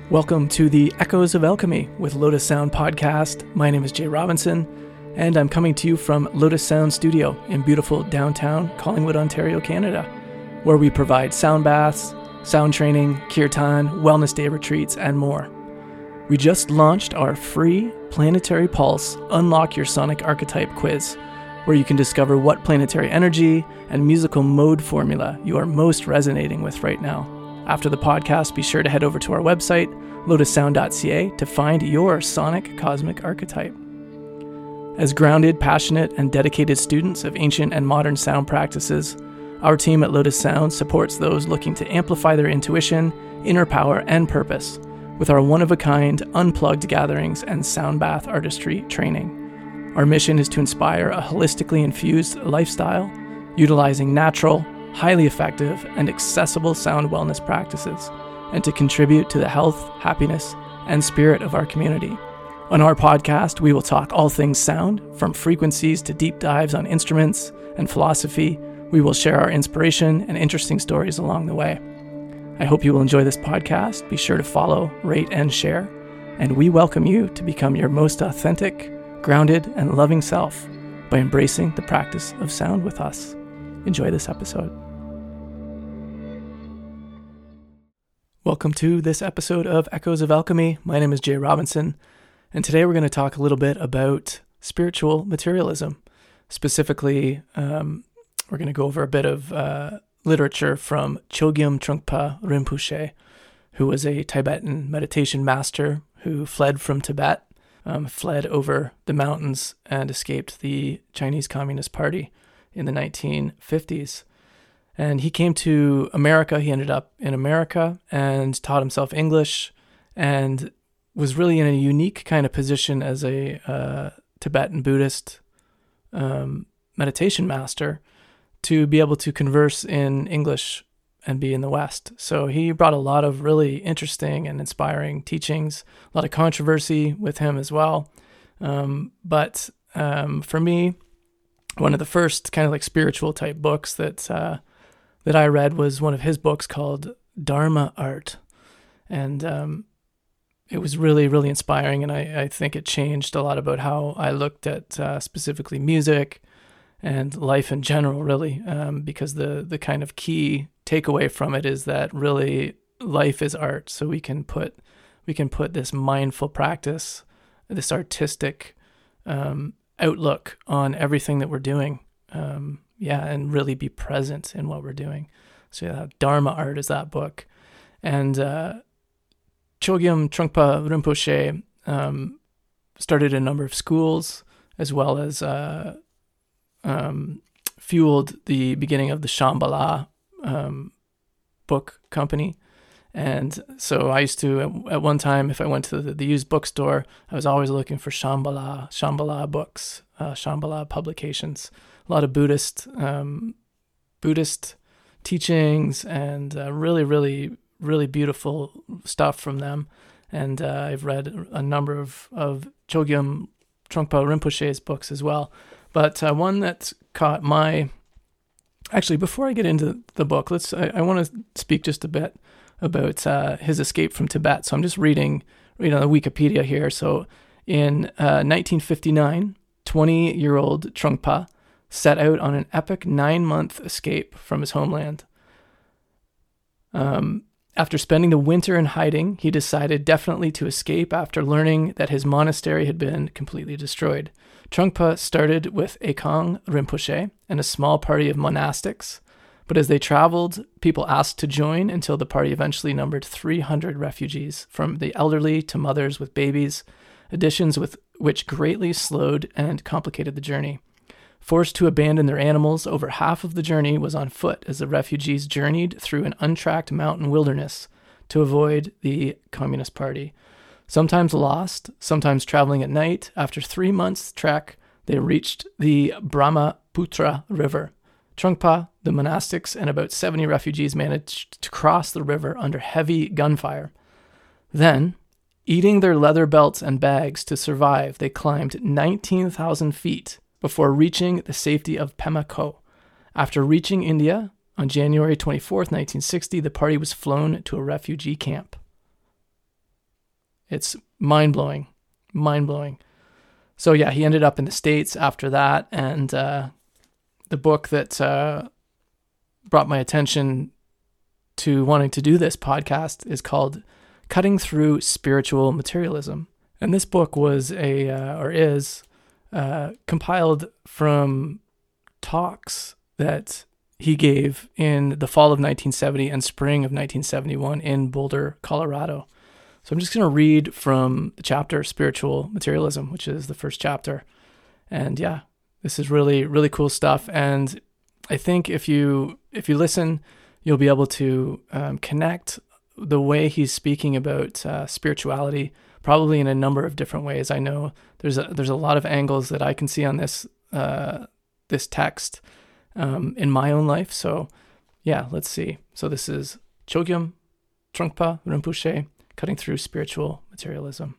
Welcome to the Echoes of Alchemy with Lotus Sound podcast. My name is Jay Robinson, and I'm coming to you from Lotus Sound Studio in beautiful downtown Collingwood, Ontario, Canada, where we provide sound baths, sound training, kirtan, wellness day retreats, and more. We just launched our free Planetary Pulse Unlock Your Sonic Archetype quiz, where you can discover what planetary energy and musical mode formula you are most resonating with right now. After the podcast, be sure to head over to our website, lotussound.ca, to find your sonic cosmic archetype. As grounded, passionate, and dedicated students of ancient and modern sound practices, our team at Lotus Sound supports those looking to amplify their intuition, inner power, and purpose with our one-of-a-kind, unplugged gatherings and sound bath artistry training. Our mission is to inspire a holistically infused lifestyle, utilizing natural, highly effective, and accessible sound wellness practices, and to contribute to the health, happiness, and spirit of our community. On our podcast, we will talk all things sound, from frequencies to deep dives on instruments and philosophy. We will share our inspiration and interesting stories along the way. I hope you will enjoy this podcast. Be sure to follow, rate, and share, and we welcome you to become your most authentic, grounded, and loving self by embracing the practice of sound with us. Enjoy this episode. Welcome to this episode of Echoes of Alchemy. My name is Jay Robinson, and today we're going to talk a little bit about spiritual materialism. Specifically, we're going to go over a bit of literature from Chogyam Trungpa Rinpoche, who was a Tibetan meditation master who fled from Tibet, fled over the mountains, and escaped the Chinese Communist Party in the 1950s. And he came to America. He ended up in America and taught himself English and was really in a unique kind of position as a Tibetan Buddhist meditation master to be able to converse in English and be in the West. So he brought a lot of really interesting and inspiring teachings, a lot of controversy with him as well. But for me, one of the first kind of like spiritual type books that I read was one of his books called Dharma Art. And it was really, really inspiring. And I think it changed a lot about how I looked at specifically music and life in general, really, because the kind of key takeaway from it is that really life is art. So we can put this mindful practice, this artistic outlook on everything that we're doing. And really be present in what we're doing. So Dharma Art is that book. And Chogyam Trungpa Rinpoche started a number of schools, as well as fueled the beginning of the Shambhala book company. And so I used to, at one time, if I went to the used bookstore, I was always looking for Shambhala books, Shambhala publications. A lot of Buddhist teachings and really, really, really beautiful stuff from them. And I've read a number of Chogyam Trungpa Rinpoche's books as well. But one that caught my... Actually, before I get into the book, I want to speak just a bit about his escape from Tibet. So I'm just reading the Wikipedia here. So in 1959, 20-year-old Trungpa set out on an epic 9-month escape from his homeland. After spending the winter in hiding, he decided definitely to escape after learning that his monastery had been completely destroyed. Trungpa started with Ekong Rinpoche and a small party of monastics, but as they traveled, people asked to join until the party eventually numbered 300 refugees, from the elderly to mothers with babies, additions with which greatly slowed and complicated the journey. Forced to abandon their animals, over half of the journey was on foot as the refugees journeyed through an untracked mountain wilderness to avoid the Communist Party. Sometimes lost, sometimes traveling at night, after 3 months' trek, they reached the Brahmaputra River. Trungpa, the monastics, and about 70 refugees managed to cross the river under heavy gunfire. Then, eating their leather belts and bags to survive, they climbed 19,000 feet before reaching the safety of Pema Koh. After reaching India on January 24th, 1960, the party was flown to a refugee camp. It's mind-blowing. So yeah, he ended up in the States after that, and the book that brought my attention to wanting to do this podcast is called Cutting Through Spiritual Materialism. And this book was is compiled from talks that he gave in the fall of 1970 and spring of 1971 in Boulder, Colorado. So I'm just going to read from the chapter Spiritual Materialism, which is the first chapter. And yeah, this is really, really cool stuff. And I think if you listen, you'll be able to connect the way he's speaking about spirituality, probably in a number of different ways. I know there's a lot of angles that I can see on this text in my own life. So yeah, let's see. So this is Chogyam Trungpa Rinpoche, Cutting Through Spiritual Materialism.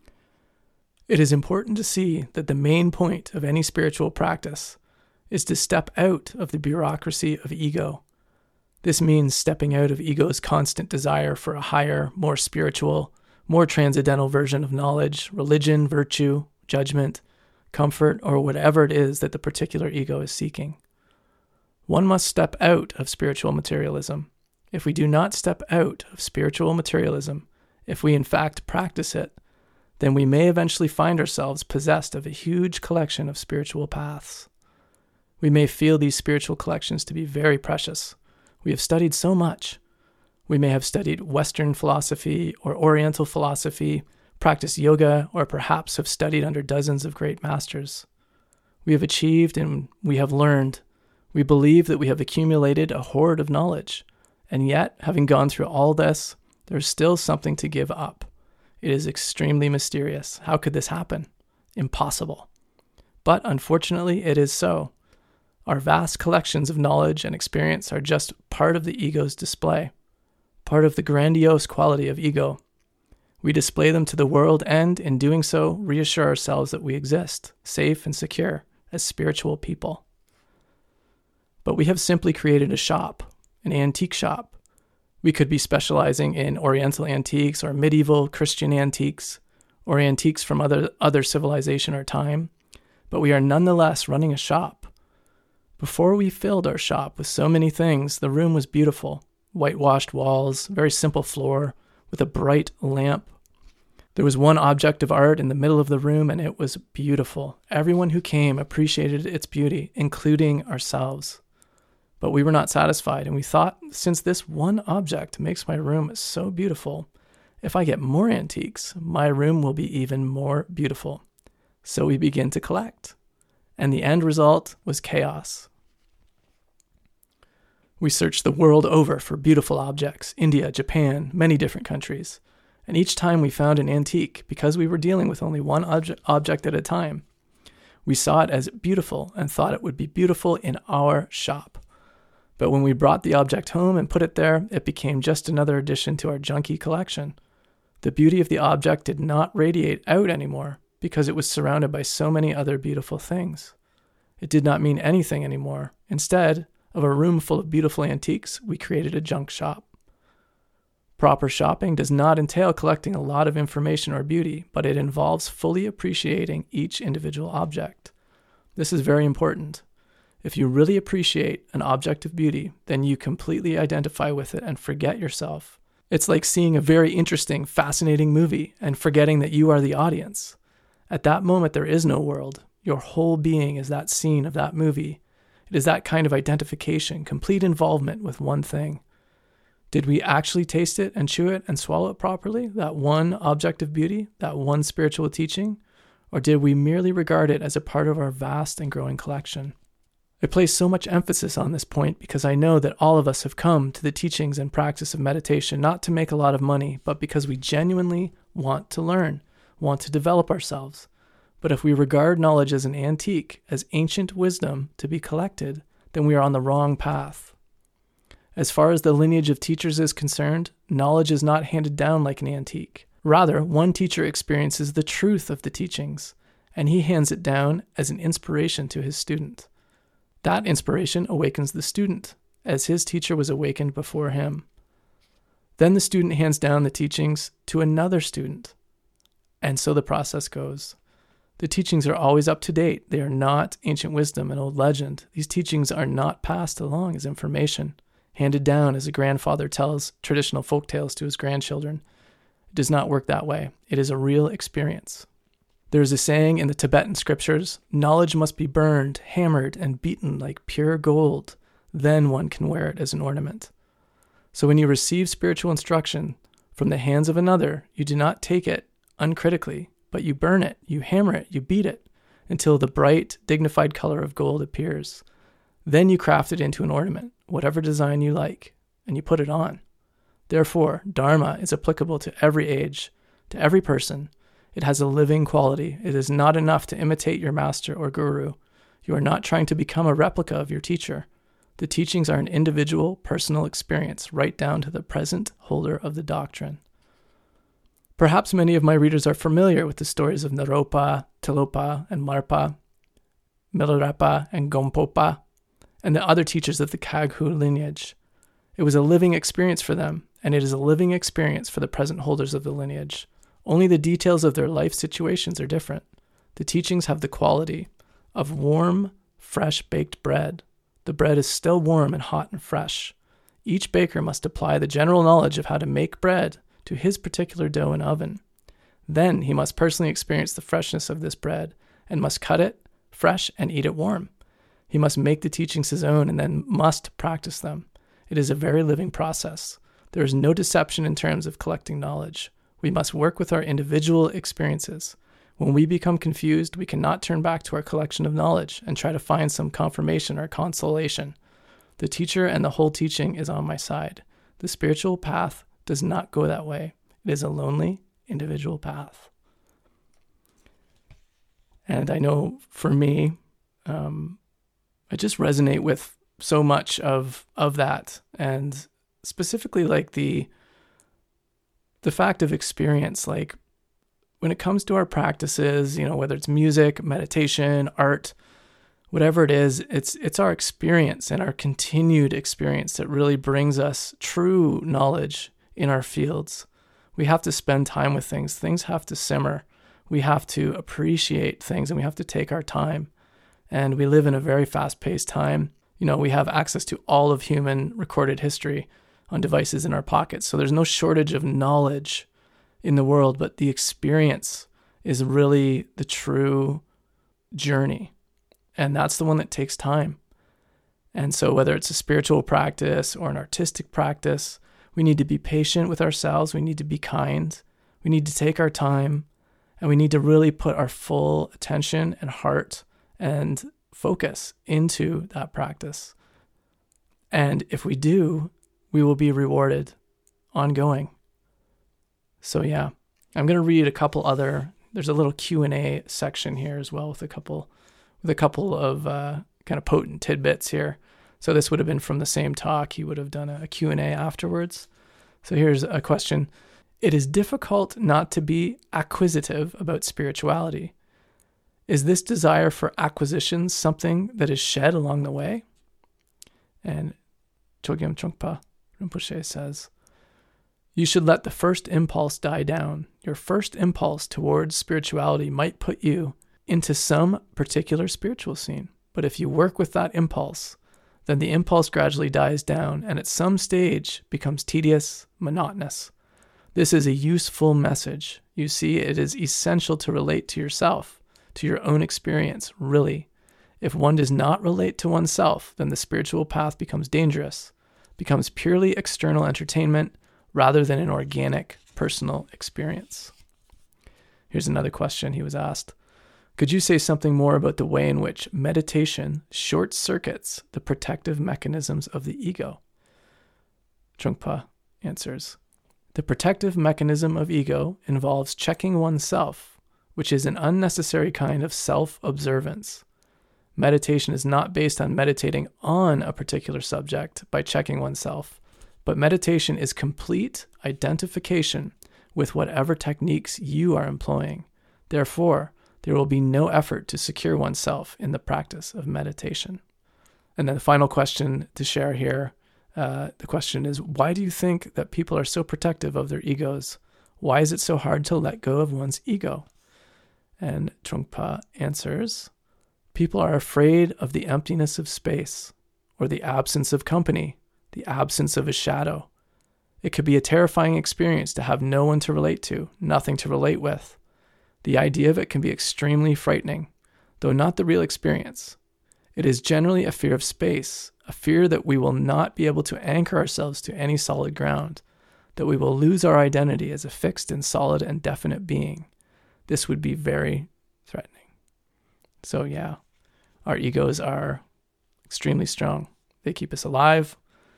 It is important to see that the main point of any spiritual practice is to step out of the bureaucracy of ego. This means stepping out of ego's constant desire for a higher, more spiritual, more transcendental version of knowledge, religion, virtue, judgment, comfort, or whatever it is that the particular ego is seeking. One must step out of spiritual materialism. If we do not step out of spiritual materialism, if we in fact practice it, then we may eventually find ourselves possessed of a huge collection of spiritual paths. We may feel these spiritual collections to be very precious. We have studied so much. We may have studied Western philosophy or Oriental philosophy, practiced yoga, or perhaps have studied under dozens of great masters. We have achieved and we have learned. We believe that we have accumulated a hoard of knowledge, and yet, having gone through all this, there is still something to give up. It is extremely mysterious. How could this happen? Impossible. But unfortunately, it is so. Our vast collections of knowledge and experience are just part of the ego's display, part of the grandiose quality of ego. We display them to the world and, in doing so, reassure ourselves that we exist, safe and secure, as spiritual people. But we have simply created a shop, an antique shop. We could be specializing in Oriental antiques or medieval Christian antiques, or antiques from other civilization or time, but we are nonetheless running a shop. Before we filled our shop with so many things, the room was beautiful. Whitewashed walls, very simple floor, with a bright lamp. There was one object of art in the middle of the room, and it was beautiful. Everyone who came appreciated its beauty, including ourselves. But we were not satisfied, and we thought, since this one object makes my room so beautiful, if I get more antiques, my room will be even more beautiful. So we began to collect, and the end result was chaos. We searched the world over for beautiful objects, India, Japan, many different countries, and each time we found an antique because we were dealing with only one object at a time. We saw it as beautiful and thought it would be beautiful in our shop. But when we brought the object home and put it there, it became just another addition to our junky collection. The beauty of the object did not radiate out anymore because it was surrounded by so many other beautiful things. It did not mean anything anymore. Instead of a room full of beautiful antiques, we created a junk shop. Proper shopping does not entail collecting a lot of information or beauty, but it involves fully appreciating each individual object. This is very important. If you really appreciate an object of beauty, then you completely identify with it and forget yourself. It's like seeing a very interesting, fascinating movie and forgetting that you are the audience. At that moment, there is no world. Your whole being is that scene of that movie. It is that kind of identification, complete involvement with one thing. Did we actually taste it and chew it and swallow it properly, that one object of beauty, that one spiritual teaching? Or did we merely regard it as a part of our vast and growing collection? I place so much emphasis on this point because I know that all of us have come to the teachings and practice of meditation not to make a lot of money, but because we genuinely want to learn, want to develop ourselves. But if we regard knowledge as an antique, as ancient wisdom to be collected, then we are on the wrong path. As far as the lineage of teachers is concerned, knowledge is not handed down like an antique. Rather, one teacher experiences the truth of the teachings, and he hands it down as an inspiration to his student. That inspiration awakens the student, as his teacher was awakened before him. Then the student hands down the teachings to another student. And so the process goes. The teachings are always up to date. They are not ancient wisdom and old legend. These teachings are not passed along as information, handed down as a grandfather tells traditional folk tales to his grandchildren. It does not work that way. It is a real experience. There is a saying in the Tibetan scriptures, knowledge must be burned, hammered, and beaten like pure gold. Then one can wear it as an ornament. So when you receive spiritual instruction from the hands of another, you do not take it uncritically, but you burn it, you hammer it, you beat it, until the bright, dignified color of gold appears. Then you craft it into an ornament, whatever design you like, and you put it on. Therefore, Dharma is applicable to every age, to every person. It has a living quality. It is not enough to imitate your master or guru. You are not trying to become a replica of your teacher. The teachings are an individual, personal experience, right down to the present holder of the doctrine. Perhaps many of my readers are familiar with the stories of Naropa, Tilopa, and Marpa, Milarepa, and Gompopa, and the other teachers of the Kaghu lineage. It was a living experience for them, and it is a living experience for the present holders of the lineage. Only the details of their life situations are different. The teachings have the quality of warm, fresh baked bread. The bread is still warm and hot and fresh. Each baker must apply the general knowledge of how to make bread to his particular dough and oven. Then he must personally experience the freshness of this bread and must cut it fresh and eat it warm. He must make the teachings his own and then must practice them. It is a very living process. There is no deception in terms of collecting knowledge. We must work with our individual experiences. When we become confused, we cannot turn back to our collection of knowledge and try to find some confirmation or consolation. The teacher and the whole teaching is on my side. The spiritual path does not go that way. It is a lonely, individual path. And I know for me, I just resonate with so much of that, and specifically like the fact of experience. Like when it comes to our practices, whether it's music, meditation, art, whatever it is, it's our experience and our continued experience that really brings us true knowledge in our fields. We have to spend time with things. Things have to simmer. We have to appreciate things, and we have to take our time. And we live in a very fast-paced time. We have access to all of human recorded history on devices in our pockets. So there's no shortage of knowledge in the world, but the experience is really the true journey. And that's the one that takes time. And so whether it's a spiritual practice or an artistic practice, we need to be patient with ourselves. We need to be kind. We need to take our time, and we need to really put our full attention and heart and focus into that practice. And if we do, we will be rewarded ongoing. So yeah, I'm going to read a couple other, there's a little Q&A section here as well with a couple of kind of potent tidbits here. So this would have been from the same talk. He would have done a Q&A afterwards. So here's a question. It is difficult not to be acquisitive about spirituality. Is this desire for acquisition something that is shed along the way? And Chogyam Trungpa Rinpoche says, you should let the first impulse die down. Your first impulse towards spirituality might put you into some particular spiritual scene. But if you work with that impulse, then the impulse gradually dies down and at some stage becomes tedious, monotonous. This is a useful message. You see, it is essential to relate to yourself, to your own experience, really. If one does not relate to oneself, then the spiritual path becomes dangerous, becomes purely external entertainment rather than an organic, personal experience. Here's another question he was asked. Could you say something more about the way in which meditation short-circuits the protective mechanisms of the ego? Trungpa answers, the protective mechanism of ego involves checking oneself, which is an unnecessary kind of self-observance. Meditation is not based on meditating on a particular subject by checking oneself, but meditation is complete identification with whatever techniques you are employing. Therefore, there will be no effort to secure oneself in the practice of meditation. And then the final question to share here, the question is, why do you think that people are so protective of their egos? Why is it so hard to let go of one's ego? And Trungpa answers, people are afraid of the emptiness of space, or the absence of company, the absence of a shadow. It could be a terrifying experience to have no one to relate to, nothing to relate with. The idea of it can be extremely frightening, though not the real experience. It is generally a fear of space, a fear that we will not be able to anchor ourselves to any solid ground, that we will lose our identity as a fixed and solid and definite being. This would be very threatening. So yeah, our egos are extremely strong. They keep us alive,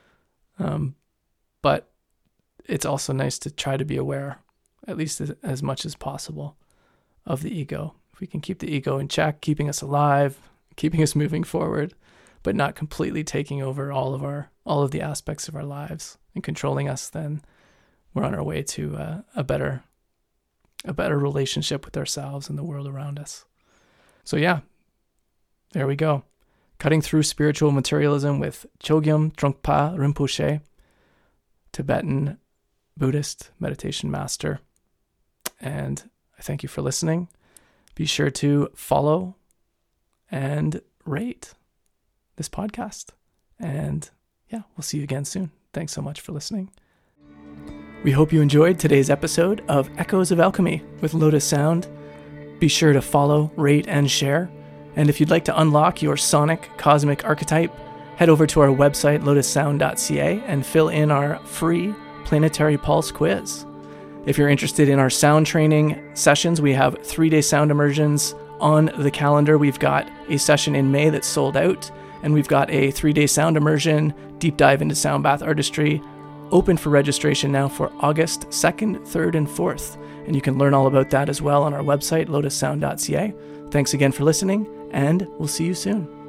but it's also nice to try to be aware, at least as much as possible, of the ego. If we can keep the ego in check, keeping us alive, keeping us moving forward, but not completely taking over all of the aspects of our lives and controlling us, then we're on our way to a better relationship with ourselves and the world around us. So yeah, there we go. Cutting through spiritual materialism with Chogyam Trungpa Rinpoche, Tibetan Buddhist meditation master. And I thank you for listening. Be sure to follow and rate this podcast. And yeah, we'll see you again soon. Thanks so much for listening. We hope you enjoyed today's episode of Echoes of Alchemy with Lotus Sound. Be sure to follow, rate, and share. And if you'd like to unlock your sonic cosmic archetype, head over to our website, lotussound.ca, and fill in our free Planetary Pulse quiz. If you're interested in our sound training sessions, we have 3-day sound immersions on the calendar. We've got a session in May that's sold out, and we've got a 3-day sound immersion, deep dive into sound bath artistry, open for registration now for August 2nd, 3rd, and 4th. And you can learn all about that as well on our website, lotussound.ca. Thanks again for listening, and we'll see you soon.